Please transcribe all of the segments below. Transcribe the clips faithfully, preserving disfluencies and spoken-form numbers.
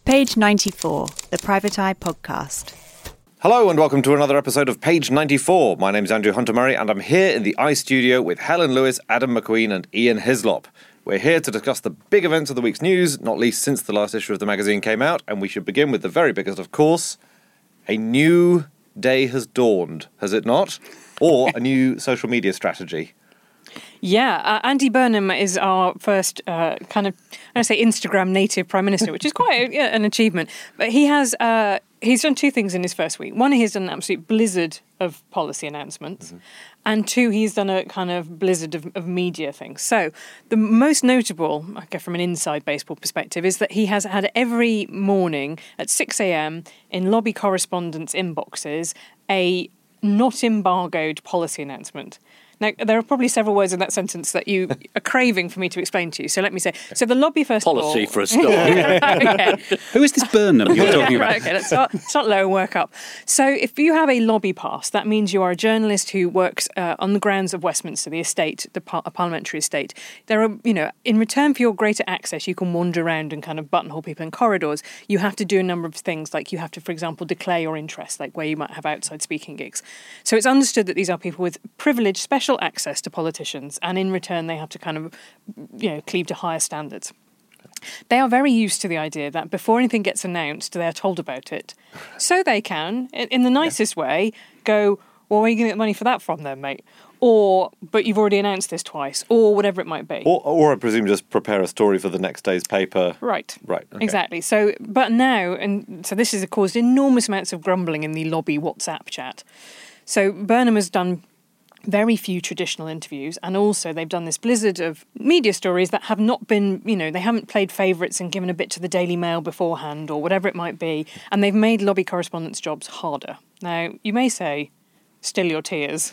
Page ninety-four, the Private Eye Podcast. Hello and welcome to another episode of Page ninety-four. My name's Andrew Hunter-Murray and I'm here in the Eye Studio with Helen Lewis, Adam McQueen and Ian Hislop. We're here to discuss the big events of the week's news, not least since the last issue of the magazine came out, and we should begin with the very biggest, of course. A new day has dawned, has it not? Or a new social media strategy. Yeah, uh, Andy Burnham is our first uh, kind of, I say Instagram native Prime Minister, which is quite a, yeah, an achievement. But he has uh, he's done two things in his first week. One, he's done an absolute blizzard of policy announcements. Mm-hmm. And two, he's done a kind of blizzard of, of media things. So the most notable, I guess from an inside baseball perspective, is that he has had every morning at six a.m. in lobby correspondents' inboxes a not embargoed policy announcement. Now, there are probably several words in that sentence that you are craving for me to explain to you. So let me say. So the lobby first Policy of all, for a start. okay. Who is this Burnham you're talking about? Right, okay, let's start, start low and work up. So if you have a lobby pass, that means you are a journalist who works uh, on the grounds of Westminster, the estate, the par- parliamentary estate. There are, you know, in return for your greater access, you can wander around and kind of buttonhole people in corridors. You have to do a number of things, like you have to, for example, declare your interest, like where you might have outside speaking gigs. So it's understood that these are people with privileged, special access to politicians, and in return they have to kind of, you know, cleave to higher standards. They are very used to the idea that before anything gets announced, they are told about it. So they can, in the nicest yeah. way, go, well, where are you going to get money for that from then, mate? Or, but you've already announced this twice, or whatever it might be. Or, or I presume just prepare a story for the next day's paper. Right. Right. Okay. Exactly. So, but now, and so this has caused enormous amounts of grumbling in the lobby WhatsApp chat. So Burnham has done very few traditional interviews, and also they've done this blizzard of media stories that have not been, you know, they haven't played favourites and given a bit to the Daily Mail beforehand or whatever it might be, and they've made lobby correspondents' jobs harder. Now, you may say, still your tears.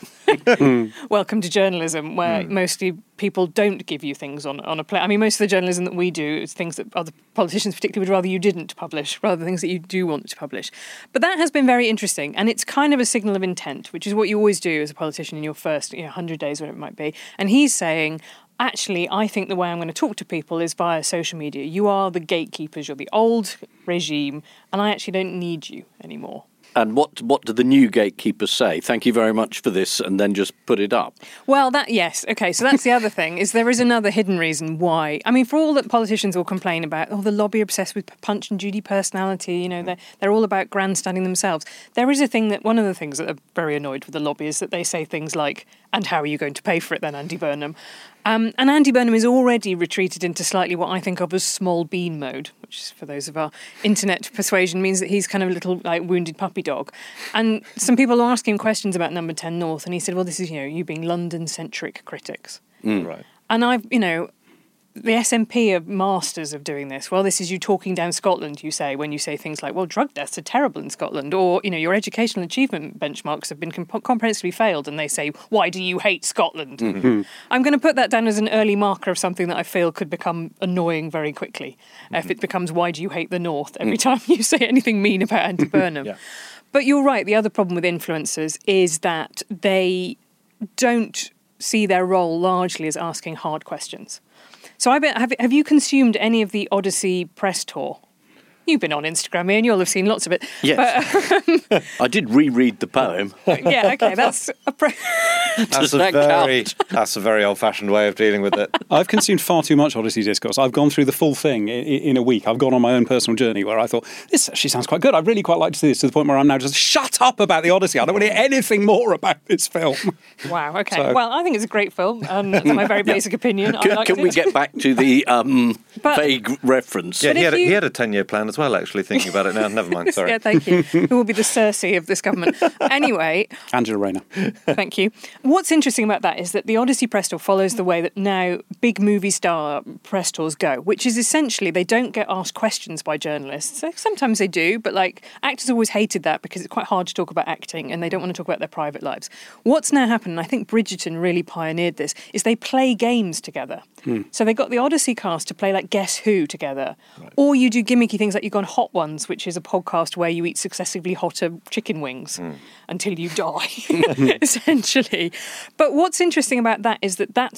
Welcome to journalism, where mm. mostly people don't give you things on, on a plate. I mean, most of the journalism that we do is things that other politicians particularly would rather you didn't publish, rather than things that you do want to publish. But that has been very interesting, and it's kind of a signal of intent, which is what you always do as a politician in your first, you know, one hundred days, whatever it might be. And he's saying, actually, I think the way I'm going to talk to people is via social media. You are the gatekeepers, you're the old regime, and I actually don't need you anymore. And what what do the new gatekeepers say? Thank you very much for this, and then just put it up. Well, that yes, okay. So that's the other thing, is there is another hidden reason why. I mean, for all that politicians will complain about, oh, the lobby are obsessed with Punch and Judy personality. You know, they're they're all about grandstanding themselves. There is a thing that one of the things that are very annoyed with the lobby is that they say things like, "And how are you going to pay for it then, Andy Burnham?" Um, and Andy Burnham is already retreated into slightly what I think of as small bean mode, which for those of our internet persuasion means that he's kind of a little like wounded puppy dog. And some people are asking questions about Number ten North, and he said, well, this is, you know, you being London-centric critics. Mm. Right. And I've, you know, the S N P are masters of doing this. Well, this is you talking down Scotland, you say, when you say things like, well, drug deaths are terrible in Scotland, or, you know, your educational achievement benchmarks have been comp- comprehensively failed, and they say, why do you hate Scotland? Mm-hmm. I'm going to put that down as an early marker of something that I feel could become annoying very quickly. Mm-hmm. If it becomes, why do you hate the North, every time you say anything mean about Andy Burnham. Yeah. But you're right, the other problem with influencers is that they don't see their role largely as asking hard questions. So I bet, have, have you consumed any of the Odyssey press tour? You've been on Instagram, Ian, you'll have seen lots of it. Yes. But, um, I did reread the poem. Yeah, okay, that's a... Pre- that's, a that very, that's a very old-fashioned way of dealing with it. I've consumed far too much Odyssey discourse. I've gone through the full thing in, in a week. I've gone on my own personal journey where I thought, this actually sounds quite good. I'd really quite like to see this, to the point where I'm now just, shut up about the Odyssey. I don't want to hear anything more about this film. Wow, okay. So, well, I think it's a great film, and that's my very basic yeah. opinion. Can, can we get back to the um, but, vague reference? Yeah, he had, you... a, he had a ten-year plan as well, actually, thinking about it now. Never mind, sorry. Yeah, thank you. Who will be the Cersei of this government? Anyway. Angela Rayner. Thank you. What's interesting about that is that the Odyssey press tour follows the way that now big movie star press tours go, which is essentially they don't get asked questions by journalists. Sometimes they do, but like actors always hated that because it's quite hard to talk about acting and they don't want to talk about their private lives. What's now happened, and I think Bridgerton really pioneered this, is they play games together. Hmm. So they got the Odyssey cast to play like Guess Who together. Right. Or you do gimmicky things like you go on Hot Ones, which is a podcast where you eat successively hotter chicken wings mm. until you die, essentially. But what's interesting about that is that that's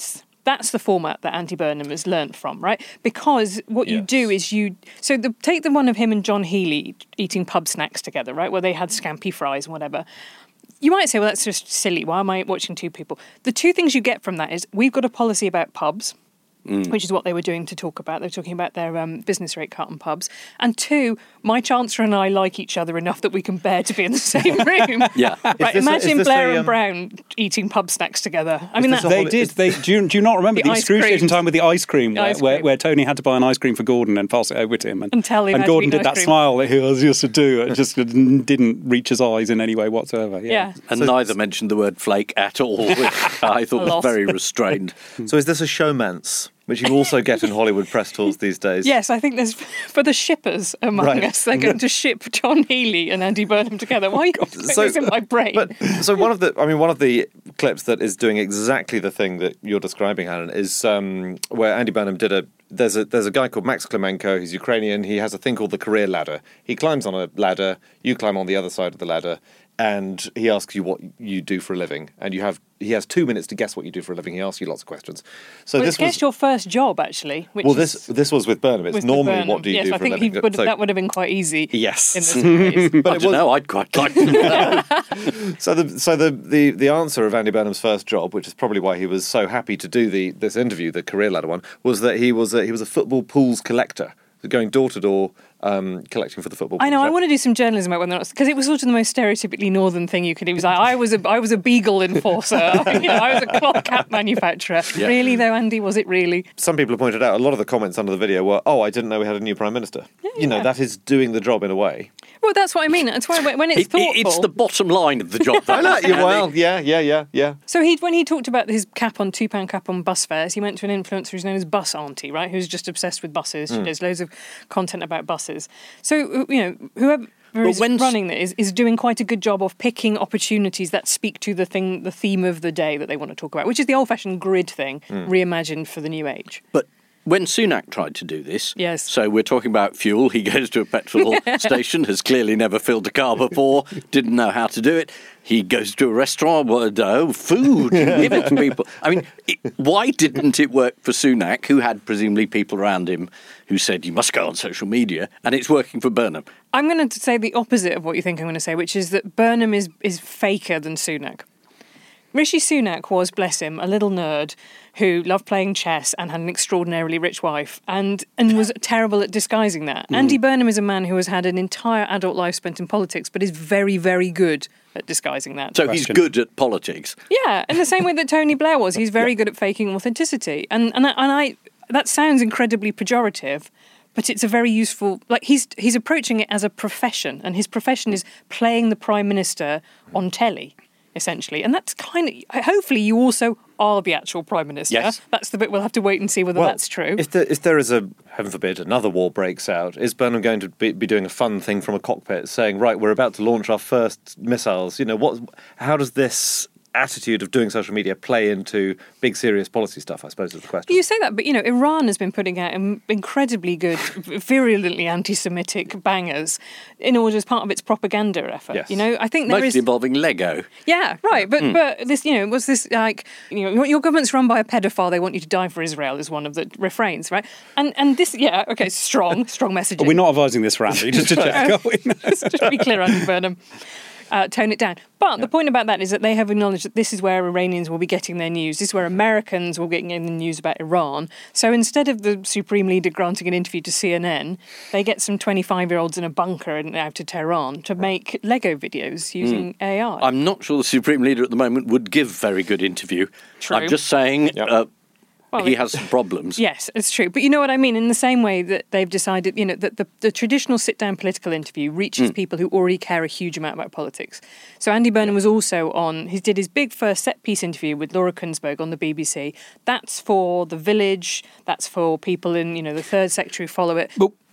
That's the format that Andy Burnham has learnt from, right? Because what you Yes. do is you... So the, take the one of him and John Healey eating pub snacks together, right, where they had scampi fries and whatever. You might say, well, that's just silly. Why am I watching two people? The two things you get from that is we've got a policy about pubs, mm. which is what they were doing to talk about. They were talking about their um, business rate cut on pubs. And two, my Chancellor and I like each other enough that we can bear to be in the same room. Yeah. Right, Is this a- imagine is this Blair a, um, and Brown eating pub snacks together. I mean, this that, a They holi- did. is- They do. You, do you not remember The the, ice excruciating cream. time with the ice cream, The where, ice where, cream. where Tony had to buy an ice cream for Gordon and pass it over to him, and, And tell him how to Gordon eat did ice that cream. smile that he was used to do. It just didn't reach his eyes in any way whatsoever. Yeah. yeah. And neither mentioned the word flake at all, which I thought A loss. was very restrained. So is this a showmance, which you also get in Hollywood press tours these days? Yes, I think there's for the shippers among Right. us. They're going to ship John Healey and Andy Burnham together. Why are you putting this in my brain? But so one of the, I mean, one of the clips that is doing exactly the thing that you're describing, Alan, is um, where Andy Burnham did a. There's a there's a guy called Max Klemenko. He's Ukrainian. He has a thing called the career ladder. He climbs on a ladder. You climb on the other side of the ladder, and he asks you what you do for a living. And you have he has two minutes to guess what you do for a living. He asks you lots of questions. So well, this it's guess was your first job, actually. Which well is, this this was with Burnham. It's with normally Burnham. what do you yes, do I for a think living? he would, So- that would have been quite easy. Yes. In this case. But I it don't was- know, I'd quite like to know. So the so the, the the answer of Andy Burnham's first job, which is probably why he was so happy to do the this interview, the career ladder one, was that he was a, he was a football pools collector, going door to door um, collecting for the football. I know. pools. I want to do some journalism about whether or not because it was sort of the most stereotypically northern thing you could do. It was like I was a I was a beagle enforcer. you know, I was a cloth cap manufacturer. Yeah. Really though, Andy, was it really? Some people have pointed out a lot of the comments under the video were, "Oh, I didn't know we had a new prime minister." You know, yeah. that is doing the job in a way. Well, that's what I mean. That's why when when it's It- it- thoughtful. it's the bottom line of the job. I know. Yeah, well, yeah, yeah, yeah, yeah. So he, when he talked about his cap on two pound cap on bus fares, he went to an influencer who's known as Bus Auntie, right? Who's just obsessed with buses. She does loads of content about buses. So you know, whoever is when- running this is, is doing quite a good job of picking opportunities that speak to the thing, the theme of the day that they want to talk about, which is the old-fashioned grid thing, reimagined for the new age. But when Sunak tried to do this, Yes. so we're talking about fuel, he goes to a petrol station, has clearly never filled a car before, didn't know how to do it. He goes to a restaurant, well, oh, food, give it to people. I mean, it, why didn't it work for Sunak, who had presumably people around him who said, you must go on social media, and it's working for Burnham? I'm going to say the opposite of what you think I'm going to say, which is that Burnham is, is faker than Sunak. Rishi Sunak was, bless him, a little nerd who loved playing chess and had an extraordinarily rich wife and, and was terrible at disguising that. Mm. Andy Burnham is a man who has had an entire adult life spent in politics but is very, very good at disguising that. So he's Question. good at politics. Yeah, in the same way that Tony Blair was. He's very good at faking authenticity. And, and, I, and I that sounds incredibly pejorative, but it's a very useful... Like, he's he's approaching it as a profession, and his profession is playing the Prime Minister on telly, essentially. And that's kind of... Hopefully you also are the actual Prime Minister. Yes. That's the bit we'll have to wait and see whether Well, that's true. If there, if there is a, heaven forbid, another war breaks out, is Burnham going to be, be doing a fun thing from a cockpit, saying, right, we're about to launch our first missiles? You know, what? How does this attitude of doing social media play into big, serious policy stuff, I suppose is the question. You say that, but, you know, Iran has been putting out im- incredibly good, virulently anti-Semitic bangers in order as part of its propaganda effort. Yes. You know, I think there Mostly is... involving Lego. Yeah, right. But but this, you know, was this like, you know, your, your government's run by a pedophile, they want you to die for Israel is one of the refrains, right? And and this, yeah, okay, strong, strong messaging. We're not advising this for Andy, just to check. are we? Just to be clear, Andy Burnham. Uh, tone it down. But the point about that is that they have acknowledged that this is where Iranians will be getting their news. This is where Americans will be getting the news about Iran. So instead of the Supreme Leader granting an interview to C N N, they get some twenty-five-year-olds in a bunker and out to Tehran to make Lego videos using A I. I'm not sure the Supreme Leader at the moment would give very good interview. True. I'm just saying Yep. uh, Well, he it- has some problems. Yes, it's true. But you know what I mean? In the same way that they've decided, you know, that the, the traditional sit-down political interview reaches people who already care a huge amount about politics. So Andy Burnham was also on, he did his big first set-piece interview with Laura Kunsberg on the B B C. That's for The Village. That's for people in, you know, the third sector who follow it. But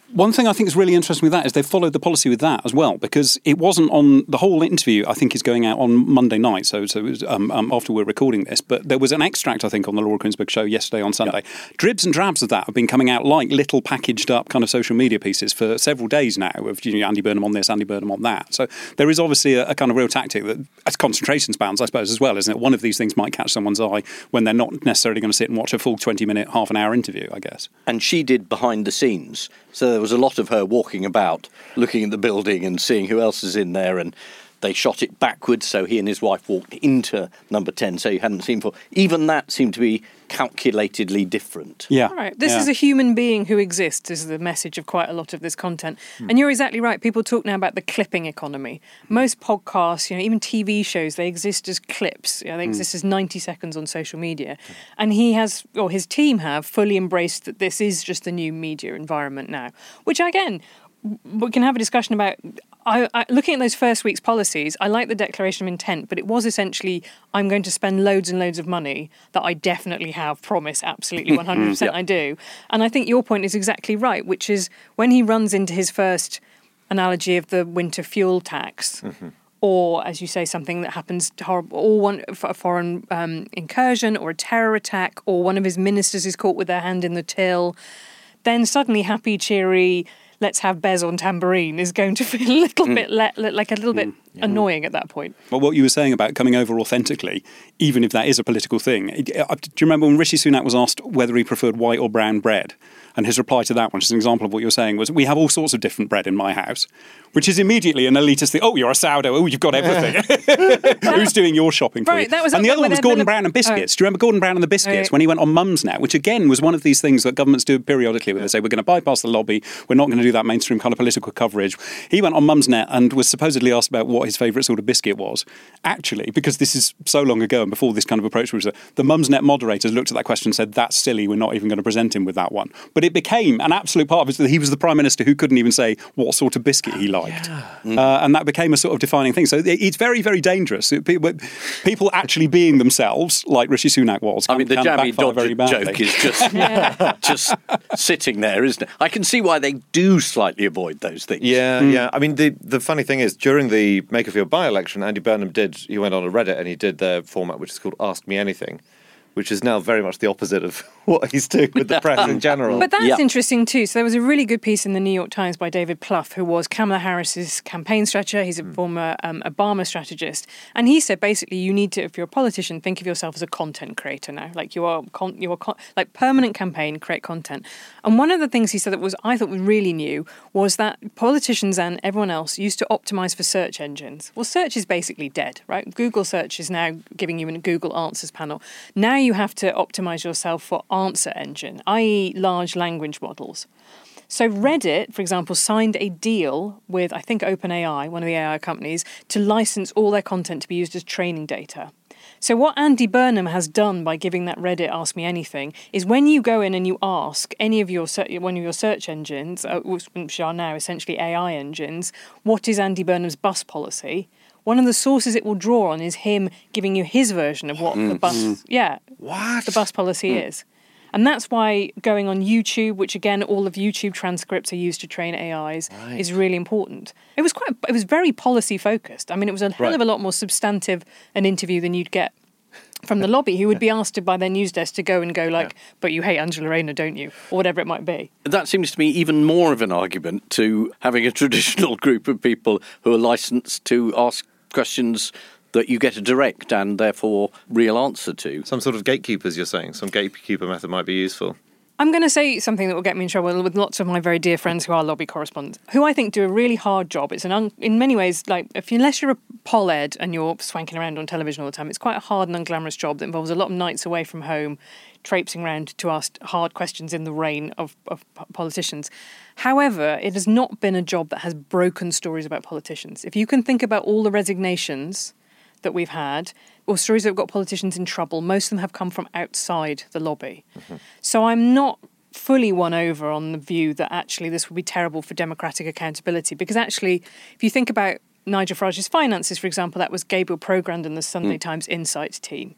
One thing I think is really interesting with that is they've followed the policy with that as well, because it wasn't on the whole interview. I think is going out on Monday night, so so it was, um, um, after we're recording this. But there was an extract, I think, on the Laura Queensberg show yesterday on Sunday. Yep. Dribs and drabs of that have been coming out like little packaged up kind of social media pieces for several days now. Of you know, Andy Burnham on this, Andy Burnham on that. So there is obviously a, a kind of real tactic that, as concentration spans, I suppose, as well, isn't it? One of these things might catch someone's eye when they're not necessarily going to sit and watch a full twenty minute, half an hour interview, I guess. And she did behind the scenes. So there was a lot of her walking about, looking at the building and seeing who else is in there. And they shot it backwards, so he and his wife walked into number ten, so you hadn't seen before. Even that seemed to be calculatedly different. Yeah. All right. This yeah. is a human being who exists, is the message of quite a lot of this content. Mm. And you're exactly right. People talk now about the clipping economy. Most podcasts, you know, even T V shows, they exist as clips. You know, they mm. exist as ninety seconds on social media. And he has, or his team have, fully embraced that this is just the new media environment now. Which, again, we can have a discussion about. I, I, looking at those first week's policies, I like the declaration of intent, but it was essentially, I'm going to spend loads and loads of money that I definitely have promised, absolutely one hundred percent yeah. I do. And I think your point is exactly right, which is when he runs into his first analogy of the winter fuel tax, mm-hmm. or, as you say, something that happens horrible, or one, a foreign um, incursion or a terror attack, or one of his ministers is caught with their hand in the till, then suddenly happy, cheery, let's have Bez on tambourine is going to feel a little mm. bit le- like a little bit mm. yeah. annoying at that point. Well, what you were saying about coming over authentically, even if that is a political thing. Do you remember when Rishi Sunak was asked whether he preferred white or brown bread? And his reply to that, which is an example of what you're saying, was, we have all sorts of different bread in my house, which is immediately an elitist thing. Oh, you're a sourdough. Oh, you've got everything. Who's doing your shopping for right, you? That was and the other one was Gordon Miller- Brown and biscuits. Oh. Do you remember Gordon Brown and the biscuits right. when he went on Mumsnet, which again was one of these things that governments do periodically where they say, we're going to bypass the lobby, we're not going to do that mainstream kind of political coverage. He went on Mumsnet and was supposedly asked about what his favourite sort of biscuit was. Actually, because this is so long ago and before this kind of approach was there, the Mumsnet moderators looked at that question and said, that's silly, we're not even going to present him with that one. But it became an absolute part of it that he was the Prime Minister who couldn't even say what sort of biscuit he liked. Yeah. Mm. Uh, and that became a sort of defining thing. So it's very, very dangerous. People actually being themselves, like Rishi Sunak was. I mean, the Jamie Dodger joke is just, yeah. just sitting there, isn't it? I can see why they do slightly avoid those things. Yeah, mm. yeah. I mean, the, the funny thing is, during the Makerfield by-election, Andy Burnham did, he went on a Reddit and he did their format, which is called Ask Me Anything, which is now very much the opposite of what he's doing with the press in general. But that's yep. interesting too. So there was a really good piece in the New York Times by David Plouffe, who was Kamala Harris's campaign strategist. He's a mm. former um, Obama strategist. And he said, basically, you need to, if you're a politician, think of yourself as a content creator now. Like you are, con- you are con- like permanent campaign, create content. And one of the things he said that was, I thought was really new, was that politicians and everyone else used to optimize for search engines. Well, search is basically dead, right? Google search is now giving you a Google Answers panel. Now you have to optimize yourself for answer engine, that is large language models. So Reddit, for example, signed a deal with, I think, OpenAI, one of the A I companies, to license all their content to be used as training data. So what Andy Burnham has done by giving that Reddit Ask Me Anything is when you go in and you ask any of your one of your search engines, uh, which are now essentially A I engines, what is Andy Burnham's bus policy? One of the sources it will draw on is him giving you his version of what mm. the bus, mm. yeah, what? the bus policy mm. is. And that's why going on YouTube, which again, all of YouTube transcripts are used to train A Is, right. is really important. It was quite, it was very policy focused. I mean, it was a hell right. of a lot more substantive an interview than you'd get from the lobby, who would be asked by their news desk to go and go like, yeah. but you hate Angela Rayner, don't you? Or whatever it might be. That seems to me even more of an argument to having a traditional group of people who are licensed to ask questions that you get a direct and therefore real answer to. Some sort of gatekeepers, you're saying? Some gatekeeper method might be useful. I'm going to say something that will get me in trouble with lots of my very dear friends who are lobby correspondents, who I think do a really hard job. It's an un- in many ways, like, if you, unless you're a pol ed and you're swanking around on television all the time, it's quite a hard and unglamorous job that involves a lot of nights away from home, traipsing around to ask hard questions in the rain of, of politicians. However, it has not been a job that has broken stories about politicians. If you can think about all the resignations that we've had, or stories that have got politicians in trouble, most of them have come from outside the lobby. Mm-hmm. So I'm not fully won over on the view that actually this would be terrible for democratic accountability, because actually, if you think about Nigel Farage's finances, for example, that was Gabriel Progrand and the Sunday mm. Times Insights team.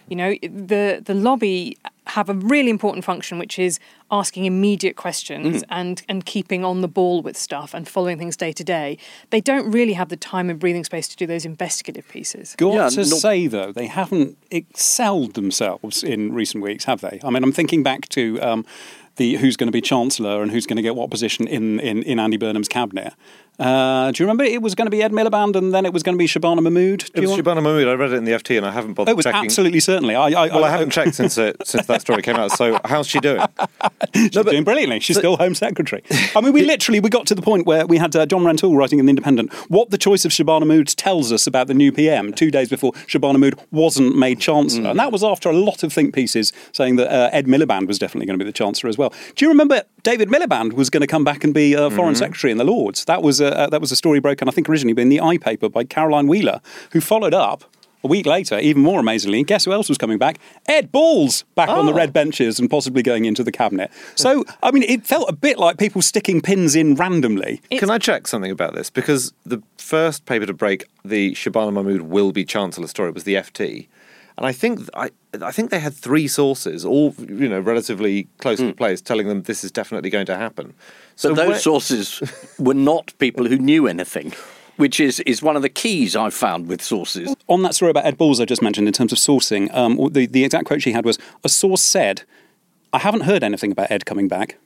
You know, the the lobby have a really important function, which is asking immediate questions mm. and, and keeping on the ball with stuff and following things day to day. They don't really have the time and breathing space to do those investigative pieces. Got yeah, to not- say, though, they haven't excelled themselves in recent weeks, have they? I mean, I'm thinking back to um, the who's going to be Chancellor and who's going to get what position in, in, in Andy Burnham's cabinet. Uh, do you remember it was going to be Ed Miliband and then it was going to be Shabana Mahmood? Do It was you want- Shabana Mahmood. I read it in the F T and I haven't bothered Oh, it was checking. absolutely certainly. I, I, Well, I I haven't checked since it, since that story came out. So how's she doing? She's No, but- doing brilliantly. She's still Home Secretary. I mean, we literally we got to the point where we had uh, John Rantoul writing in The Independent what the choice of Shabana Mahmood tells us about the new P M two days before Shabana Mahmood wasn't made Chancellor. Mm. And that was after a lot of think pieces saying that uh, Ed Miliband was definitely going to be the Chancellor as well. Do you remember David Miliband was going to come back and be uh, Foreign mm-hmm. Secretary in the Lords? That was, uh, that was a story broken, I think, originally in the I paper by Caroline Wheeler, who followed up a week later, even more amazingly. Guess who else was coming back? Ed Balls back oh. on the red benches and possibly going into the cabinet. So, I mean, it felt a bit like people sticking pins in randomly. It's... Can I check something about this? Because the first paper to break the Shabana Mahmood will be Chancellor story was the F T. And I think I, I think they had three sources, all you know, relatively close mm. to place, telling them this is definitely going to happen. So but those where... sources were not people who knew anything, which is, is one of the keys I've found with sources. On that story about Ed Balls I just mentioned in terms of sourcing, um, the, the exact quote she had was, a source said, I haven't heard anything about Ed coming back.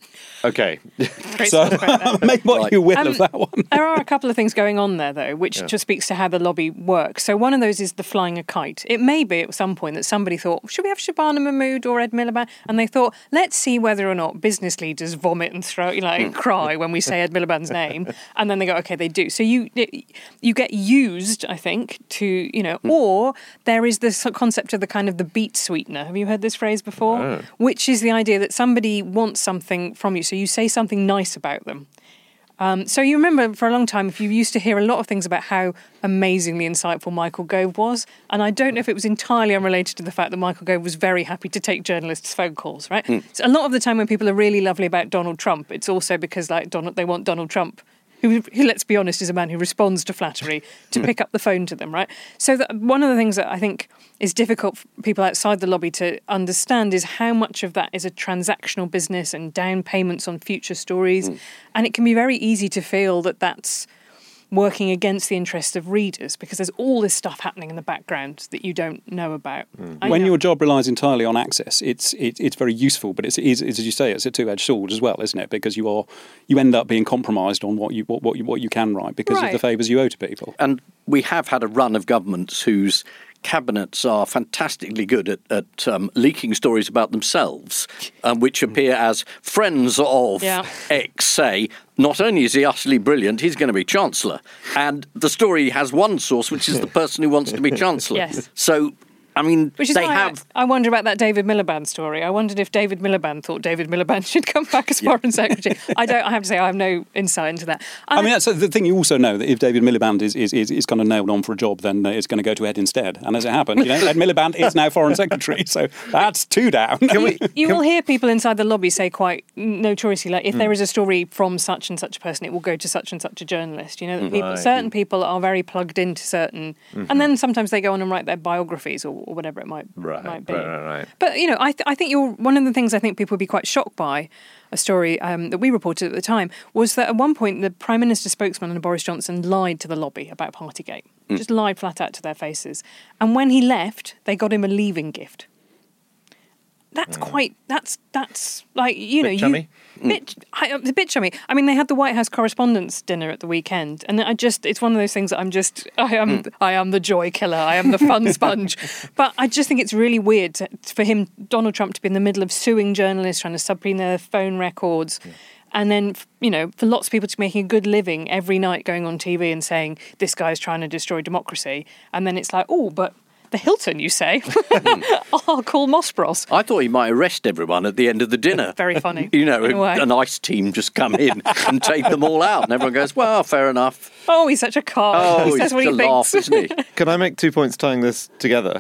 Okay. So make what Right. you will Um, of that one. There are a couple of things going on there, though, which Yeah. just speaks to how the lobby works. So one of those is the flying a kite. It may be at some point that somebody thought, should we have Shabana Mahmood or Ed Miliband? And they thought, let's see whether or not business leaders vomit and throw, you know, and cry when we say Ed Miliband's name. And then they go, okay, they do. So you you get used, I think, to, you know, or there is this concept of the kind of the beat sweetener. Have you heard this phrase before? Oh. Which is the idea that somebody wants something from you. So you say something nice about them. Um, so you remember for a long time, if you used to hear a lot of things about how amazingly insightful Michael Gove was, and I don't know if it was entirely unrelated to the fact that Michael Gove was very happy to take journalists' phone calls, right? Mm. So a lot of the time when people are really lovely about Donald Trump, it's also because like Donald, they want Donald Trump, who, who, let's be honest, is a man who responds to flattery, to pick up the phone to them, right? So that one of the things that I think is difficult for people outside the lobby to understand is how much of that is a transactional business and down payments on future stories. Mm. And it can be very easy to feel that that's working against the interests of readers because there's all this stuff happening in the background that you don't know about. Mm. When know. your job relies entirely on access, it's it, it's very useful, but it's, it's as you say, it's a two-edged sword as well, isn't it? Because you are you end up being compromised on what you what what you, what you can write because right. of the favours you owe to people. And we have had a run of governments whose cabinets are fantastically good at, at um, leaking stories about themselves, um, which appear as friends of Yeah. X say, not only is he utterly brilliant, he's going to be Chancellor. And the story has one source, which is the person who wants to be Chancellor. Yes. So, I mean, Which is they why have... I, I wonder about that David Miliband story. I wondered if David Miliband thought David Miliband should come back as Foreign Secretary. I don't. I have to say, I have no insight into that. I mean, that's the thing. You also know that if David Miliband is is, is, is kind of nailed on for a job, then uh, it's going to go to Ed instead. And as it happened, you know, Ed Miliband is now Foreign Secretary, so that's two down. Can we, You can, will hear people inside the lobby say quite notoriously, like, if Mm. there is a story from such and such a person, it will go to such and such a journalist. You know, that people, Right. certain people are very plugged into certain, Mm-hmm. and then sometimes they go on and write their biographies or, or whatever it might, Right, might be. right, right, right. But, you know, I, th- I think you're one of the things I think people would be quite shocked by, a story um, that we reported at the time, was that at one point the Prime Minister spokesman and Boris Johnson lied to the lobby about Partygate. Mm. Just lied flat out to their faces. And when he left, they got him a leaving gift. That's quite, that's, that's like, you know, Bit you... chummy? Bit, I, it's a bit chummy. I mean, they had the White House Correspondents' Dinner at the weekend, and I just, it's one of those things that I'm just, I am, Mm. I am the joy killer, I am the fun sponge. But I just think it's really weird to, for him, Donald Trump, to be in the middle of suing journalists, trying to subpoena their phone records. Yeah. And then, you know, for lots of people to be making a good living every night going on T V and saying, this guy's trying to destroy democracy. And then it's like, oh, but the Hilton, you say? I'll call Mossbros. I thought he might arrest everyone at the end of the dinner. Very funny. You know, in a way. an ICE team just come in and take them all out. And everyone goes, well, fair enough. Oh, he's such a card. Oh, he he's says what such he a laugh, thinks. isn't he? can I make two points tying this together? Yeah.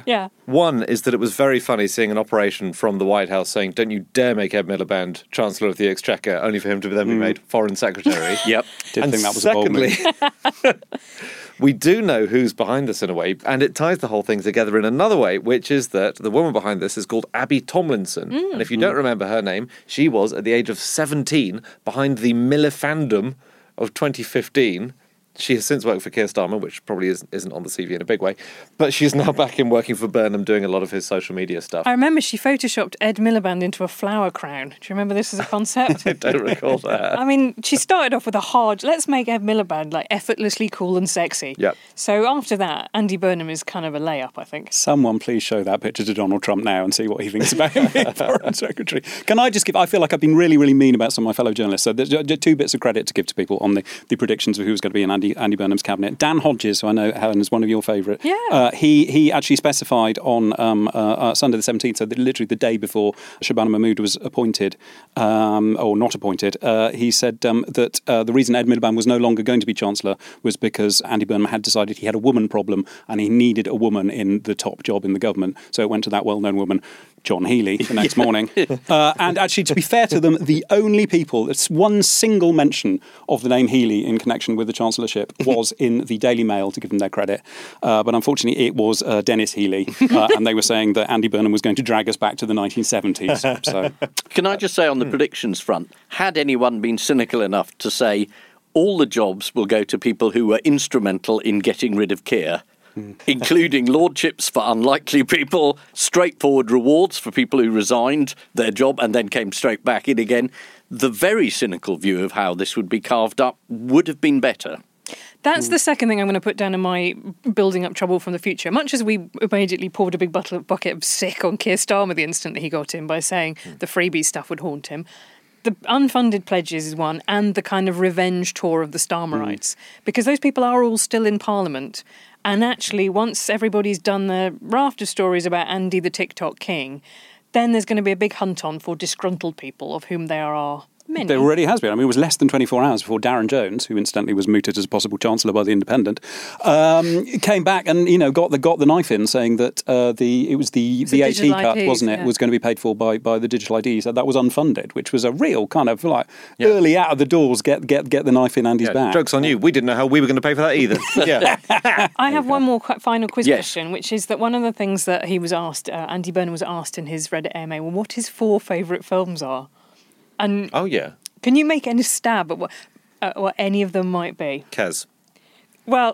One is that it was very funny seeing an operation from the White House saying, don't you dare make Ed Miliband Chancellor of the Exchequer, only for him to then be made Foreign Secretary. Yep. Did And think that was a bold secondly, move. we do know who's behind this in a way, and it ties the whole thing together in another way, which is that the woman behind this is called Abby Tomlinson. And if you don't remember her name, she was, at the age of seventeen, behind the Millifandom of twenty fifteen. She has since worked for Keir Starmer, which probably isn't, isn't on the C V in a big way. But she's now back in working for Burnham, doing a lot of his social media stuff. I remember she photoshopped Ed Miliband into a flower crown. Do you remember this as a concept? I don't recall that. I mean, she started off with a hard, let's make Ed Miliband like effortlessly cool and sexy. Yep. So after that, Andy Burnham is kind of a layup, I think. Someone please show that picture to Donald Trump now and see what he thinks about him being Foreign Secretary. Can I just give, I feel like I've been really, really mean about some of my fellow journalists. So there's two bits of credit to give to people on the, the predictions of who was going to be in Andy, Andy Burnham's cabinet. Dan Hodges, who I know, Helen, is one of your favourite. Yeah. Uh, he, he actually specified on um, uh, uh, Sunday the seventeenth, so that literally the day before Shabana Mahmood was appointed, um, or not appointed, uh, he said um, that uh, the reason Ed Miliband was no longer going to be Chancellor was because Andy Burnham had decided he had a woman problem and he needed a woman in the top job in the government. So it went to that well-known woman, John Healey, the next morning. Uh, and actually, to be fair to them, the only people, it's one single mention of the name Healey in connection with the Chancellorship was in the Daily Mail, to give them their credit. Uh, but unfortunately, it was uh, Dennis Healey. Uh, and they were saying that Andy Burnham was going to drag us back to the nineteen seventies. So, Can I just say on the predictions front, had anyone been cynical enough to say all the jobs will go to people who were instrumental in getting rid of Keir, including lordships for unlikely people, straightforward rewards for people who resigned their job and then came straight back in again, the very cynical view of how this would be carved up would have been better. That's the second thing I'm going to put down in my building up trouble from the future. Much as we immediately poured a big bucket of sick on Keir Starmer the instant that he got in by saying the freebie stuff would haunt him, the unfunded pledges is one, and the kind of revenge tour of the Starmerites, because those people are all still in Parliament. And actually, once everybody's done the raft of stories about Andy the TikTok king, then there's going to be a big hunt on for disgruntled people, of whom there are many. there already has been. I mean, it was less than twenty-four hours before Darren Jones, who incidentally was mooted as a possible Chancellor by The Independent, um, came back and, you know, got the got the knife in, saying that uh, the it was the the V A T digital cut, I Ds, wasn't it, yeah. was going to be paid for by, by the digital I D. He said that was unfunded, which was a real kind of like Yeah. early out of the doors, get get get the knife in Andy's Yeah, back. joke's on you. We didn't know how we were going to pay for that either. Yeah. I have one more qu- final quiz Yes. question, which is that one of the things that he was asked, uh, Andy Burnham was asked in his Reddit A M A, well, what his four favourite films are. And Oh, yeah. can you make any stab at what, uh, what any of them might be? Kez. Well,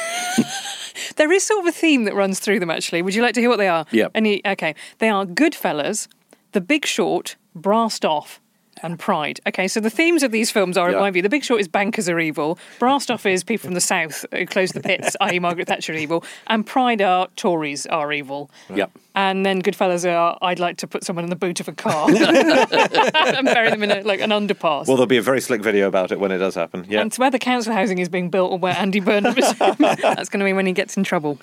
there is sort of a theme that runs through them, actually. Would you like to hear what they are? Yeah. Any? Okay. They are Goodfellas, The Big Short, Brassed Off, and Pride. Okay, so the themes of these films are, in Yeah. my view, The Big Short is bankers are evil, Brassed Off is people from the South who close the pits, that is. Margaret Thatcher are evil, and Pride are Tories are evil. Yep. And then Goodfellas are, I'd like to put someone in the boot of a car and bury them in a, like an underpass. Well, there'll be a very slick video about it when it does happen. Yeah. And where the council housing is being built or where Andy Burnham is, that's going to be when he gets in trouble.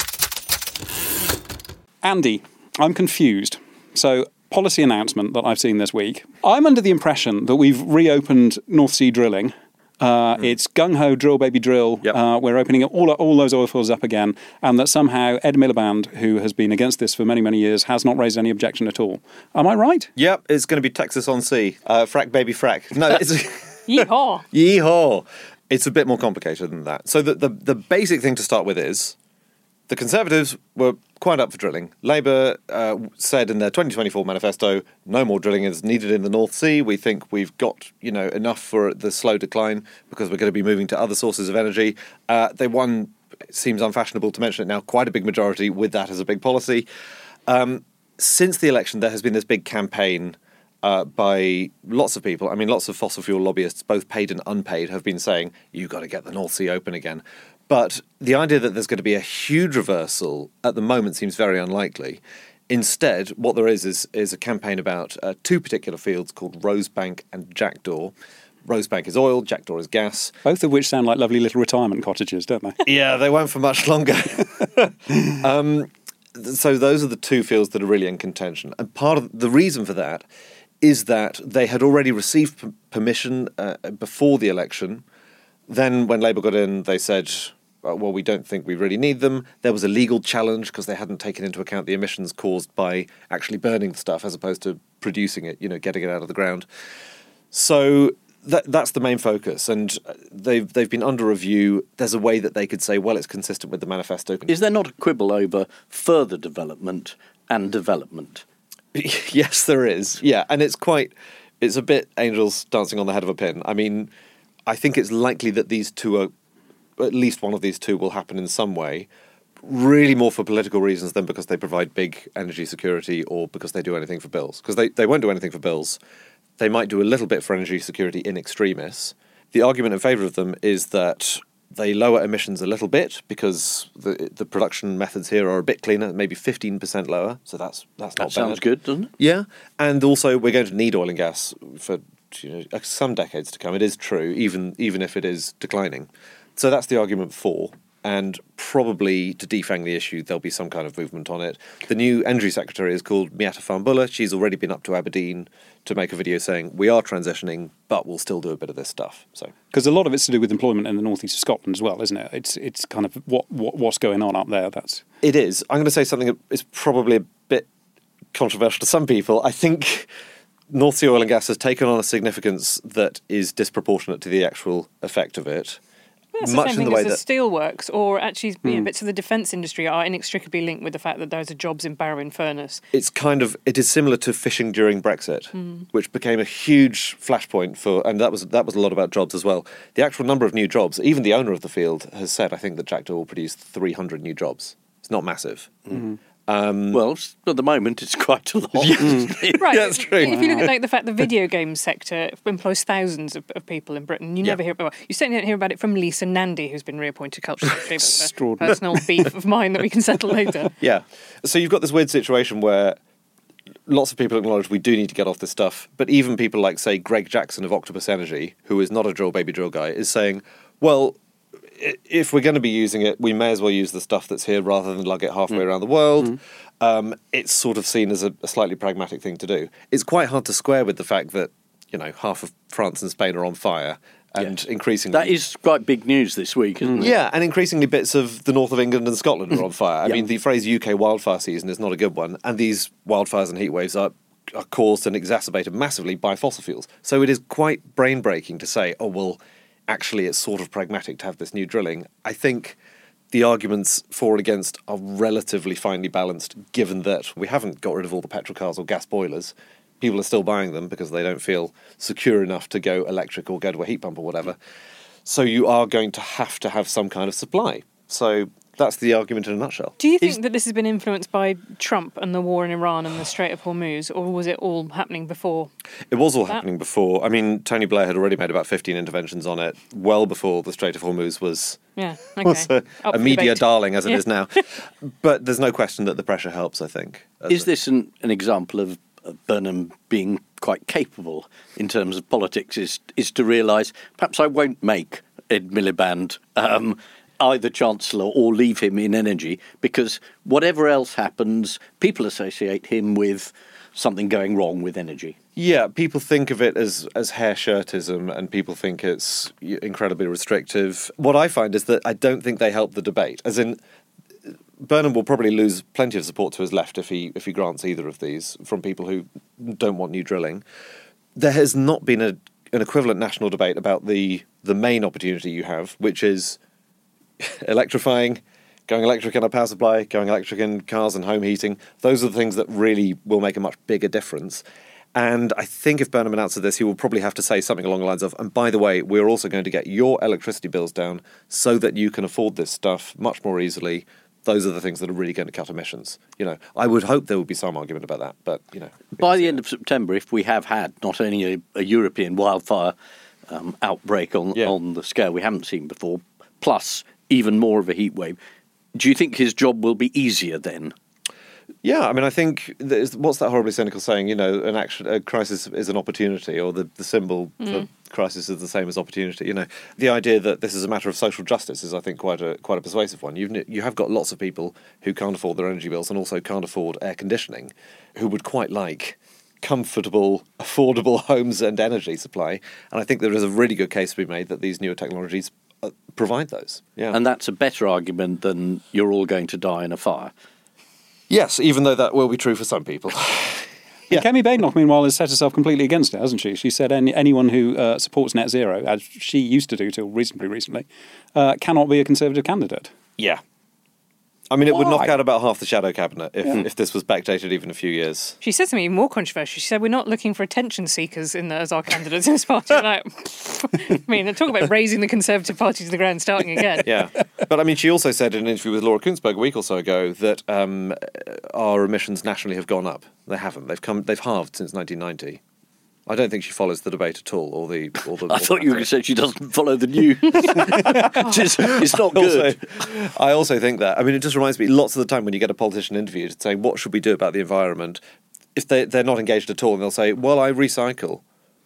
Andy, I'm confused. So, policy announcement that I've seen this week. I'm under the impression that we've reopened North Sea drilling. Uh, It's gung-ho, drill, baby, drill. Yep. Uh, we're opening all, all those oil fields up again. And that somehow Ed Miliband, who has been against this for many, many years, has not raised any objection at all. Am I right? Yep, it's going to be Texas on Sea. Uh, frack, baby, frack. No, it's... Yeehaw! Yeehaw! It's a bit more complicated than that. So the, the, the basic thing to start with is the Conservatives were quite up for drilling. Labour uh, said in their twenty twenty-four manifesto, no more drilling is needed in the North Sea. We think we've got, you know, enough for the slow decline because we're going to be moving to other sources of energy. Uh, they won, it seems unfashionable to mention it now, quite a big majority with that as a big policy. Um, since the election, there has been this big campaign Uh, by lots of people. I mean, lots of fossil fuel lobbyists, both paid and unpaid, have been saying, you've got to get the North Sea open again. But the idea that there's going to be a huge reversal at the moment seems very unlikely. Instead, what there is is, is a campaign about uh, two particular fields called Rosebank and Jackdaw. Rosebank is oil, Jackdaw is gas. Both of which sound like lovely little retirement cottages, don't they? Yeah, they won't for much longer. um, so those are the two fields that are really in contention. And part of the reason for that is that they had already received p- permission uh, before the election. Then when Labour got in, they said, uh, well, we don't think we really need them. There was a legal challenge because they hadn't taken into account the emissions caused by actually burning the stuff as opposed to producing it, you know, getting it out of the ground. So that, that's the main focus, and they've they've been under review. There's a way that they could say, well, it's consistent with the manifesto. Is there not a quibble over further development and development? Yes, there is. Yeah, and it's quite, it's a bit angels dancing on the head of a pin. I mean, I think it's likely that these two are, at least one of these two will happen in some way, really more for political reasons than because they provide big energy security or because they do anything for bills. Because they, they won't do anything for bills. They might do a little bit for energy security in extremis. The argument in favour of them is that they lower emissions a little bit because the the production methods here are a bit cleaner, maybe fifteen percent lower. So that's that's not That sounds bad. good, doesn't it? Yeah, and also we're going to need oil and gas for you know, some decades to come. It is true, even even if it is declining. So that's the argument for. And probably to defang the issue, there'll be some kind of movement on it. The new Energy Secretary is called Miatta Fahnbulleh. She's already been up to Aberdeen to make a video saying, we are transitioning, but we'll still do a bit of this stuff. So, Because a lot of it's to do with employment in the northeast of Scotland as well, isn't it? It's it's kind of what, what what's going on up there. That's it is. I'm going to say something that is probably a bit controversial to some people. I think North Sea oil and gas has taken on a significance that is disproportionate to the actual effect of it. That's Much the same in the thing way as the that steelworks, or actually you know, bits of the defence industry are inextricably linked with the fact that those are jobs in Barrow-in-Furness. it's kind of it is similar to fishing during Brexit, which became a huge flashpoint for, and that was that was a lot about jobs as well. The actual number of new jobs, even the owner of the field has said, I think that Jackdaw will produce three hundred new jobs. It's not massive. Well, s- at the moment, it's quite a lot. Right. Yeah, that's true. If you look at like the fact the video game sector employs thousands of, of people in Britain, you Yeah. never hear about. You certainly don't hear about it from Lisa Nandy, who's been reappointed culture secretary. That's a Extraordinary. personal beef of mine that we can settle later. Yeah. So you've got this weird situation where lots of people acknowledge we do need to get off this stuff, but even people like, say, Greg Jackson of Octopus Energy, who is not a drill baby drill guy, is saying, well, i- if we're going to be using it, we may as well use the stuff that's here rather than lug it halfway around the world. Um, it's sort of seen as a, a slightly pragmatic thing to do. It's quite hard to square with the fact that, you know, half of France and Spain are on fire and increasingly... That is quite big news this week, isn't it? Yeah, and increasingly bits of the north of England and Scotland are on fire. I Yeah. mean, the phrase U K wildfire season is not a good one, and these wildfires and heat waves are, are caused and exacerbated massively by fossil fuels. So it is quite brain-breaking to say, oh, well, actually it's sort of pragmatic to have this new drilling. I think the arguments for and against are relatively finely balanced, given that we haven't got rid of all the petrol cars or gas boilers. People are still buying them because they don't feel secure enough to go electric or go to a heat pump or whatever. So you are going to have to have some kind of supply. So that's the argument in a nutshell. Do you think that this has been influenced by Trump and the war in Iran and the Strait of Hormuz, or was it all happening before? It was all That- happening before. I mean, Tony Blair had already made about fifteen interventions on it well before the Strait of Hormuz was, Yeah, okay. was a, Up a for media debate. darling as it Yeah. is now. But there's no question that the pressure helps, I think. As Is a- this an, an example of of Burnham being quite capable in terms of politics, is is to realise perhaps I won't make Ed Miliband um, either Chancellor or leave him in energy, because whatever else happens, people associate him with something going wrong with energy. Yeah, people think of it as, as hair shirtism, and people think it's incredibly restrictive. What I find is that I don't think they help the debate. As in, Burnham will probably lose plenty of support to his left if he if he grants either of these from people who don't want new drilling. There has not been a, an equivalent national debate about the the main opportunity you have, which is electrifying, going electric in our power supply, going electric in cars and home heating. Those are the things that really will make a much bigger difference. And I think if Burnham announces this, he will probably have to say something along the lines of, and by the way, we're also going to get your electricity bills down so that you can afford this stuff much more easily. Those are the things that are really going to cut emissions. You know, I would hope there would be some argument about that, but, you know. By the end of September, if we have had not only a, a European wildfire um, outbreak on, Yeah. on the scale we haven't seen before, plus even more of a heat wave, do you think his job will be easier then? Yeah, I mean, I think there's, what's that horribly cynical saying? You know, an action, a crisis is an opportunity, or the, the symbol for crisis is the same as opportunity. You know, the idea that this is a matter of social justice is, I think, quite a quite a persuasive one. You've you have got lots of people who can't afford their energy bills and also can't afford air conditioning, who would quite like comfortable, affordable homes and energy supply. And I think there is a really good case to be made that these newer technologies uh, provide those. Yeah, And that's a better argument than you're all going to die in a fire. yes, even though that will be true for some people. Yeah. Kemi Badenoch, meanwhile, has set herself completely against it, hasn't she? She said any, anyone who uh, supports net zero, as she used to do till reasonably recently, uh, cannot be a Conservative candidate. Yeah. I mean, it would knock Why? out about half the shadow cabinet if, Yeah. if this was backdated even a few years. She said something even more controversial. She said, we're not looking for attention seekers in the, as our candidates in this party. I'm like, I mean, talk about raising the Conservative Party to the ground, starting again. Yeah. But I mean, she also said in an interview with Laura Kunzberg a week or so ago that um, our emissions nationally have gone up. They haven't. They've come. They've halved since nineteen ninety. I don't think she follows the debate at all, or the. Or the I or thought you were going the- to say she doesn't follow the news. it's, it's not good. Also, I also think that. I mean, it just reminds me lots of the time when you get a politician interviewed saying, what should we do about the environment? If they, they're not engaged at all, and they'll say, well, I recycle.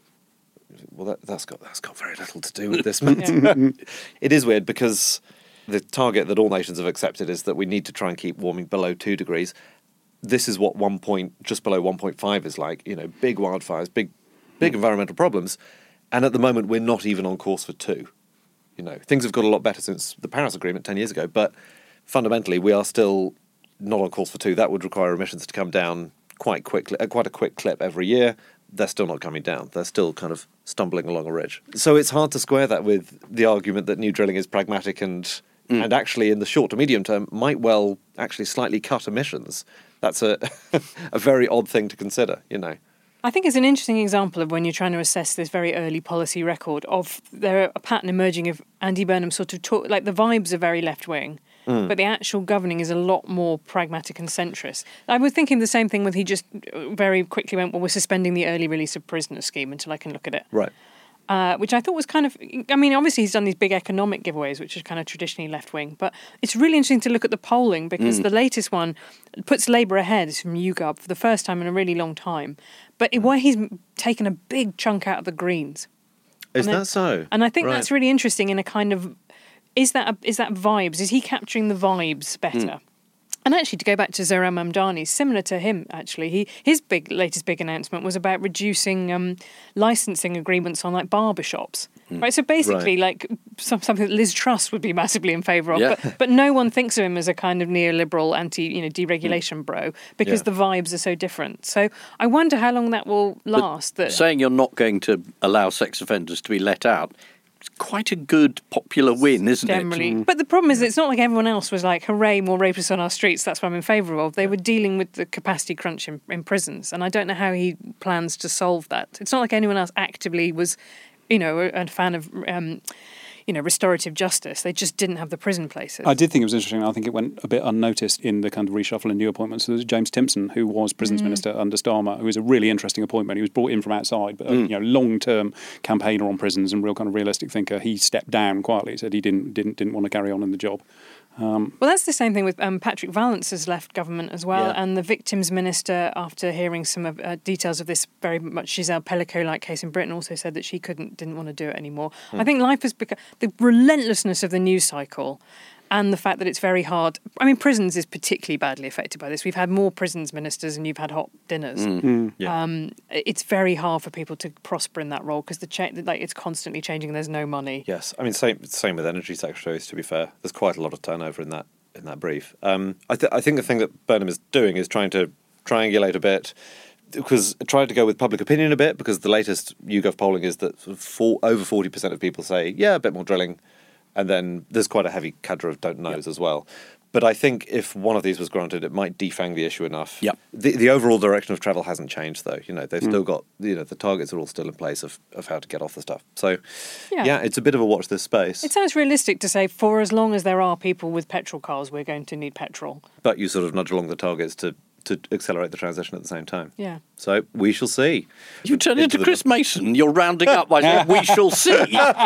Well, that, that's got that's got very little to do with this. Mate. It is weird because the target that all nations have accepted is that we need to try and keep warming below two degrees. This is what one point, just below one point five is like. You know, big wildfires, big, big environmental problems, and at the moment we're not even on course for two. You know, things have got a lot better since the Paris Agreement ten years ago, but fundamentally we are still not on course for two. That would require emissions to come down quite quickly, at quite a quick clip every year. They're still not coming down. They're still kind of stumbling along a ridge. So it's hard to square that with the argument that new drilling is pragmatic and mm. and actually in the short to medium term might well actually slightly cut emissions. That's a a very odd thing to consider, you know. I think it's an interesting example of when you're trying to assess this very early policy record of there a pattern emerging of Andy Burnham sort of talk, like the vibes are very left wing, mm. but the actual governing is a lot more pragmatic and centrist. I was thinking the same thing when he just very quickly went, well, we're suspending the early release of prisoners scheme until I can look at it. Right. Uh, which I thought was kind of, I mean, obviously he's done these big economic giveaways, which is kind of traditionally left-wing, but it's really interesting to look at the polling because mm. the latest one puts Labour ahead. It's from YouGov for the first time in a really long time, but it, where he's taken a big chunk out of the Greens. Is then, that so? And I think right. that's really interesting in a kind of, is that a, is that vibes? Is he capturing the vibes better? Mm. And actually, to go back to Zoran Mamdani, similar to him, actually, he his big latest big announcement was about reducing um, licensing agreements on like barbershops. Mm. Right, so basically, right. like some, something that Liz Truss would be massively in favour of, yeah. but but no one thinks of him as a kind of neoliberal anti, you know, deregulation mm. bro because yeah. the vibes are so different. So I wonder how long that will last. But that saying you're not going to allow sex offenders to be let out. It's quite a good popular win, isn't Generally. it? Mm. But the problem is it's not like everyone else was like, hooray, more rapists on our streets, that's what I'm in favour of. They were dealing with the capacity crunch in, in prisons, and I don't know how he plans to solve that. It's not like anyone else actively was, you know, a, a fan of, um, you know, restorative justice. They just didn't have the prison places. I did think it was interesting. I think it went a bit unnoticed in the kind of reshuffle and new appointments. There was James Timpson, who was Prisons mm. Minister under Starmer, who was a really interesting appointment. He was brought in from outside, but a mm. you know, long-term campaigner on prisons and real kind of realistic thinker. He stepped down quietly, said he didn't didn't didn't want to carry on in the job. Um, well, that's the same thing with um, Patrick Vallance has left government as well, yeah. and the Victims Minister, after hearing some of, uh, details of this very much Giselle Pellico-like case in Britain, also said that she couldn't, didn't want to do it anymore. Hmm. I think life has become the relentlessness of the news cycle, and the fact that it's very hard. I mean, prisons is particularly badly affected by this. We've had more prisons ministers, and you've had hot dinners. Mm. Mm. Yeah. Um, it's very hard for people to prosper in that role because the cha- like it's constantly changing. And there's no money. Yes, I mean, same same with energy secretaries. To be fair, there's quite a lot of turnover in that in that brief. Um, I, th- I think the thing that Burnham is doing is trying to triangulate a bit. Because trying to go with public opinion a bit, because the latest YouGov polling is that for, over forty percent of people say, yeah, a bit more drilling. And then there's quite a heavy cadre of don't knows yep. as well. But I think if one of these was granted, it might defang the issue enough. Yep. The, the overall direction of travel hasn't changed, though. You know, they've mm. still got, you know, the targets are all still in place of, of how to get off the stuff. So, yeah. yeah, it's a bit of a watch this space. It sounds realistic to say for as long as there are people with petrol cars, we're going to need petrol. But you sort of nudge along the targets to to accelerate the transition at the same time. Yeah. So we shall see. You turn into Chris Mason. You're rounding up by saying we shall see. Uh,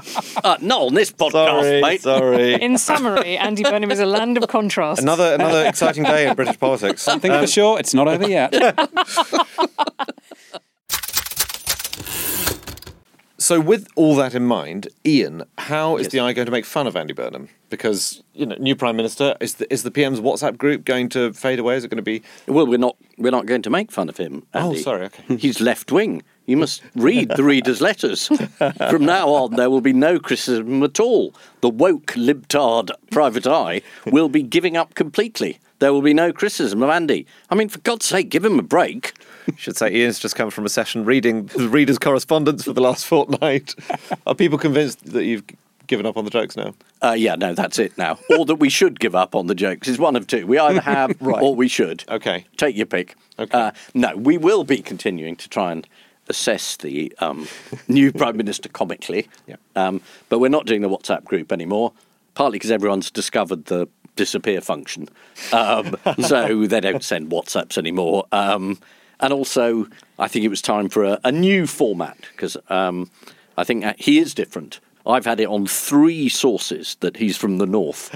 not on this podcast, sorry, mate. Sorry. In summary, Andy Burnham is a land of contrasts. Another another exciting day in British politics. Something um, for sure, it's not over yet. So with all that in mind, Ian, how is yes. the I going to make fun of Andy Burnham? Because, you know, new Prime Minister, is the, is the P M's WhatsApp group going to fade away? Is it going to be... Well, we're not we're not going to make fun of him, Andy. Oh, sorry, okay. He's left-wing. You must read the reader's letters. From now on, there will be no criticism at all. The woke libtard Private Eye will be giving up completely. There will be no criticism of Andy. I mean, for God's sake, give him a break. Should say Ian's just come from a session reading the reader's correspondence for the last fortnight. Are people convinced that you've given up on the jokes now? Uh, yeah, no, that's it now. Or that we should give up on the jokes is one of two. We either have Right. or we should. Okay. Take your pick. Okay. Uh, no, we will be continuing to try and assess the um, new Prime Minister comically. Yeah. Um, but we're not doing the WhatsApp group anymore, partly because everyone's discovered the disappear function. Um, so they don't send WhatsApps anymore. Um, and also, I think it was time for a, a new format, because um, I think he is different. I've had it on three sources that he's from the north.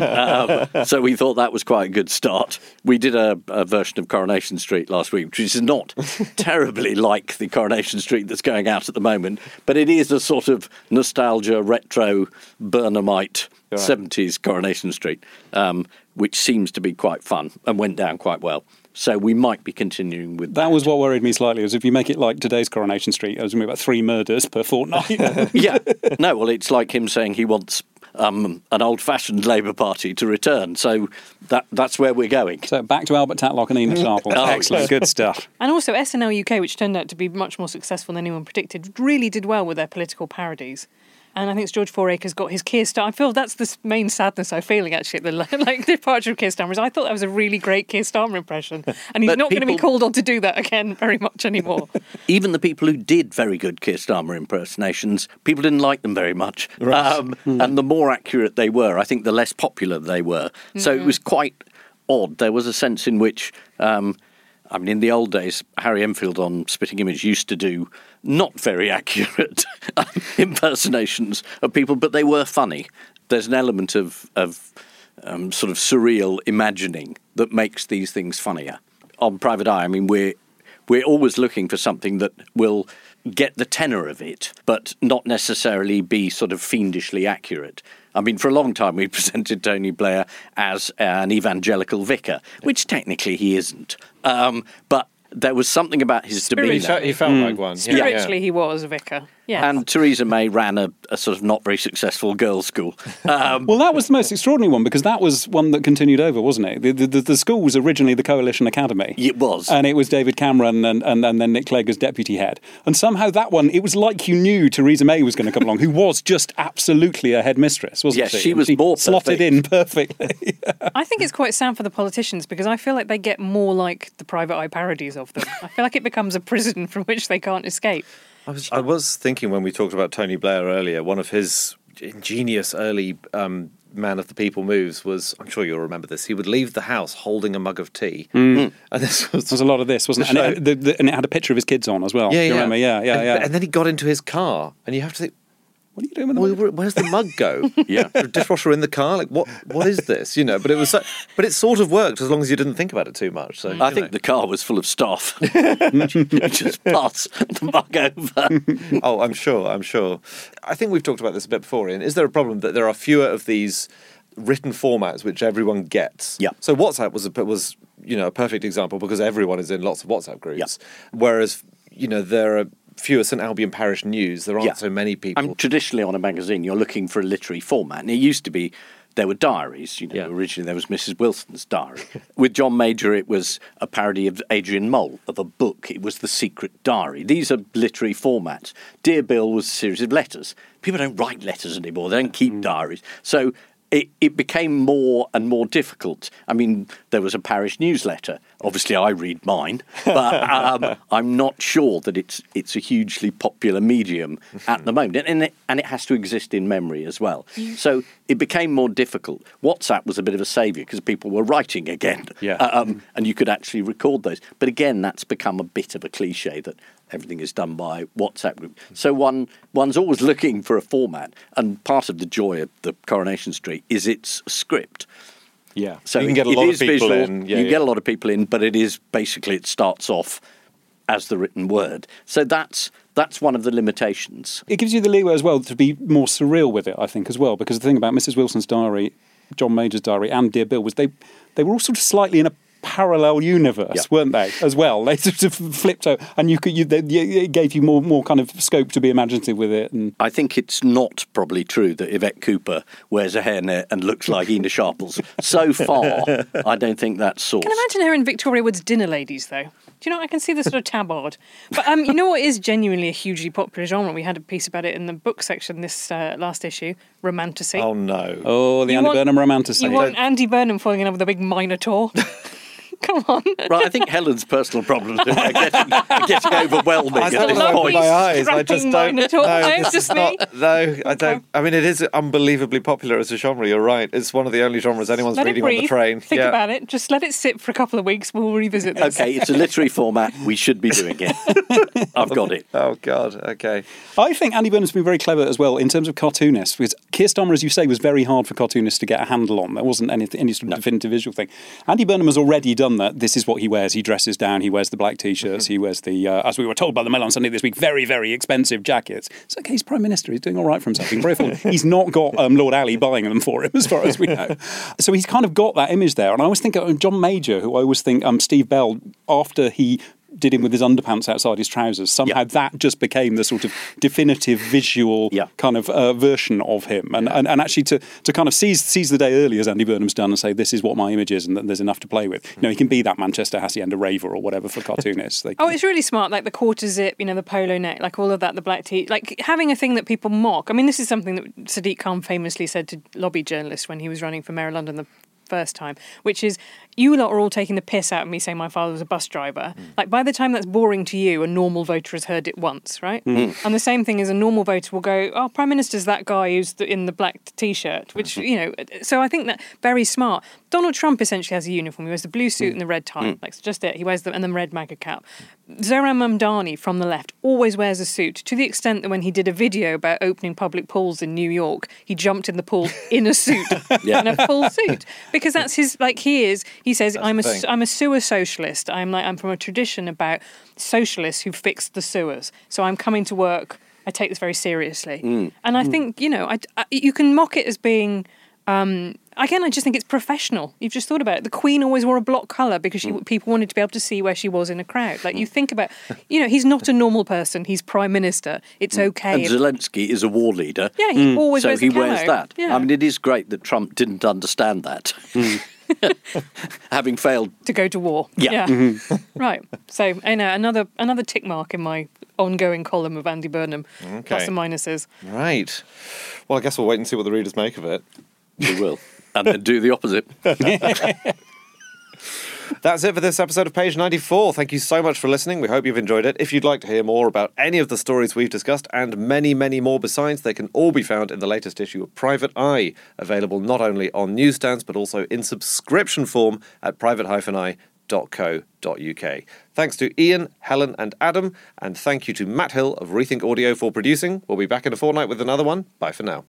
um, so we thought that was quite a good start. We did a, a version of Coronation Street last week, which is not terribly like the Coronation Street that's going out at the moment, but it is a sort of nostalgia, retro, Burnhamite Right. seventies Coronation Street, um, which seems to be quite fun and went down quite well. So we might be continuing with that. That was what worried me slightly, is if you make it like today's Coronation Street, it was going to be about three murders per fortnight. Yeah. No, well, it's like him saying he wants um, an old-fashioned Labour Party to return. So that that's where we're going. So back to Albert Tatlock and Ina Sharple. Oh, Excellent, good stuff. And also S N L U K, which turned out to be much more successful than anyone predicted, really did well with their political parodies. And I think it's George Fouracre's got his Keir Starmer. I feel that's the main sadness I'm feeling, actually, at the like, departure of Keir Starmer. Is I thought that was a really great Keir Starmer impression. And he's But not going to be people- called on to do that again very much anymore. Even the people who did very good Keir Starmer impersonations, people didn't like them very much. Um, and the more accurate they were, I think the less popular they were. So it was quite odd. There was a sense in which... Um, I mean, in the old days, Harry Enfield on Spitting Image used to do not very accurate impersonations of people, but they were funny. There's an element of, of um, sort of surreal imagining that makes these things funnier. On Private Eye, I mean, we're, we're always looking for something that will get the tenor of it, but not necessarily be sort of fiendishly accurate. I mean, for a long time we presented Tony Blair as an evangelical vicar, which technically he isn't. Um, but there was something about his He, demeanour. fe- he felt like one. Yeah. Spiritually, he was a vicar. Yeah. And Theresa May ran a, a sort of not very successful girls' school. Um, Well, that was the most extraordinary one, because that was one that continued over, wasn't it? The, the, the school was originally the Coalition Academy. It was. And it was David Cameron and, and, and then Nick Clegg as deputy head. And somehow that one, it was like you knew Theresa May was going to come along, who was just absolutely a headmistress, wasn't Yes, she? she And was more slotted perfect. in perfectly. I think it's quite sad for the politicians, because I feel like they get more like the Private Eye parodies of them. I feel like it becomes a prison from which they can't escape. I was, I was thinking when we talked about Tony Blair earlier, one of his ingenious early um, man of the people moves was, I'm sure you'll remember this, he would leave the house holding a mug of tea. And this was... There was a lot of this, wasn't it? The And it, the, the, and it had a picture of his kids on as well. Yeah, Do you yeah. remember? Yeah, yeah, and, yeah. And then he got into his car, and you have to think, What are you doing with the well, mug? where- where's the mug go? Yeah. The dishwasher in the car? Like, what? What is this? You know, but it was, so, but it sort of worked as long as you didn't think about it too much. So I you think know. the car was full of staff. Just pass the mug over. Oh, I'm sure. I'm sure. I think we've talked about this a bit before. Ian, is there a problem that there are fewer of these written formats which everyone gets? Yeah. So WhatsApp was a, was you know a perfect example because everyone is in lots of WhatsApp groups. Yeah. Whereas you know there are fewer St Albion Parish News. There aren't Yeah. so many people. I mean, traditionally on a magazine, you're looking for a literary format. And it used to be, there were diaries. You know, Yeah. originally there was Missus Wilson's diary. With John Major, it was a parody of Adrian Mole, of a book. It was The Secret Diary. These are literary formats. Dear Bill was a series of letters. People don't write letters anymore. They don't keep diaries. So it, it became more and more difficult. I mean, there was a parish newsletter. Obviously, I read mine, but um, I'm not sure that it's it's a hugely popular medium at the moment, and it, and it has to exist in memory as well. So it became more difficult. WhatsApp was a bit of a saviour because people were writing again, Yeah. um, and you could actually record those. But again, that's become a bit of a cliche that everything is done by WhatsApp group. So one one's always looking for a format, and part of the joy of the Coronation Street is its script. Yeah. So You can get a it lot of is people visual, in, yeah, you yeah. get a lot of people in, but it is basically it starts off as the written word. So that's that's one of the limitations. It gives you the leeway as well to be more surreal with it, I think, as well, because the thing about Missus Wilson's diary, John Major's diary, and Dear Bill was they they were all sort of slightly in a parallel universe, Yeah. weren't they? As well, they sort of flipped over, and you could you, they, it gave you more more kind of scope to be imaginative with it. And I think it's not probably true that Yvette Cooper wears a hairnet and looks like Ina Sharples. So far, I don't think that's source. Can I imagine her in Victoria Wood's Dinner Ladies, though? Do you know, I can see the sort of tabard. But um, you know what is genuinely a hugely popular genre? We had a piece about it in the book section this uh, last issue, romantasy. Oh, no. oh, the You Andy want- Burnham romantasy. You want Andy Burnham falling in love with a big Minotaur? Come on. Right, I think Helen's personal problems are getting, are getting overwhelming I at don't this know with point. my eyes. I just Strapping don't. Minotaur. No, Oh, this just is me? not. No, I don't. I mean, it is unbelievably popular as a genre. You're right. It's one of the only genres anyone's Let it reading on breathe. the train. Think yeah. about it. Just let it sit for a couple of weeks. We'll revisit this. Okay, it's a literary format. We should be doing it. I've got it. Oh God. Okay. I think Andy Burnham's been very clever as well in terms of cartoonists, because Keir Starmer, as you say, was very hard for cartoonists to get a handle on. There wasn't any, any sort of definitive visual thing. Andy Burnham has already done that. This is what he wears. He dresses down. He wears the black T-shirts. He wears the, uh, as we were told by the Mail on Sunday this week, very, very expensive jackets. It's okay, he's Prime Minister. He's doing all right for himself. He's, very full. He's not got um, Lord Ali buying them for him, as far as we know. So he's kind of got that image there. And I always think of John Major, who I always think um, Steve Bell, after he did him with his underpants outside his trousers, somehow Yeah. that just became the sort of definitive visual Yeah. kind of uh, version of him. And, and and actually to, to kind of seize seize the day early, as Andy Burnham's done, and say, this is what my image is, and that there's enough to play with. You know, he can be that Manchester Hacienda raver or whatever for cartoonists. They Oh, can- it's really smart, like the quarter zip, you know, the polo neck, like all of that, the black tee, like having a thing that people mock. I mean, this is something that Sadiq Khan famously said to lobby journalists when he was running for Mayor of London the first time, which is, you lot are all taking the piss out of me saying my father was a bus driver. Mm. Like, by the time that's boring to you, a normal voter has heard it once, right? Mm. And the same thing is a normal voter will go, oh, Prime Minister's that guy who's the, in the black T-shirt, which, you know, so I think that very smart. Donald Trump essentially has a uniform. He wears the blue suit mm. and the red tie. Mm. Like, so just it. He wears the, and the red MAGA cap. Zoran Mamdani from the left always wears a suit, to the extent that when he did a video about opening public pools in New York, he jumped in the pool in a suit, yeah. in a full suit. Because that's his, like, he is, he says, That's I'm a, the thing. I'm a sewer socialist. I'm like, I'm from a tradition about socialists who fixed the sewers. So I'm coming to work. I take this very seriously. Mm. And I mm. think, you know, I, I, you can mock it as being, um, again, I just think it's professional. You've just thought about it. The Queen always wore a block colour because she, mm. people wanted to be able to see where she was in a crowd. Like, you think about, you know, he's not a normal person. He's Prime Minister. It's okay. And if, Zelensky is a war leader. Yeah, he mm. always so wears he the camo. wears that. Yeah. I mean, it is great that Trump didn't understand that. Mm. Having failed to go to war. Yeah. yeah. Mm-hmm. Right. So, you know, another another tick mark in my ongoing column of Andy Burnham. Okay. Plus and minuses. Right. Well, I guess we'll wait and see what the readers make of it. We will. And then do the opposite. That's it for this episode of Page ninety-four. Thank you so much for listening. We hope you've enjoyed it. If you'd like to hear more about any of the stories we've discussed, and many, many more besides, they can all be found in the latest issue of Private Eye, available not only on newsstands, but also in subscription form at private dash eye dot co dot uk. Thanks to Ian, Helen and Adam, and thank you to Matt Hill of Rethink Audio for producing. We'll be back in a fortnight with another one. Bye for now.